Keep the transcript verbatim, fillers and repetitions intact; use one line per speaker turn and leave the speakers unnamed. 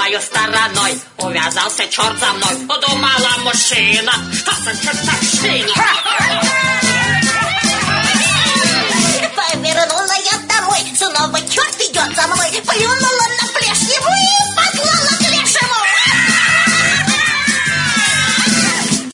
обратную стороной. Увязался черт за мной, думала мужчина, что за чертовщина.